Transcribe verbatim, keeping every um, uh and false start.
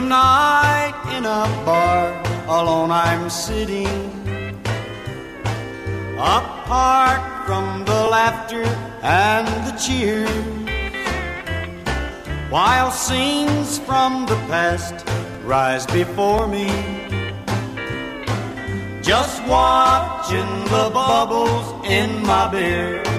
Tonight in a bar, alone I'm sitting, apart from the laughter and the cheers, while scenes from the past rise before me, just watching the bubbles in my beer.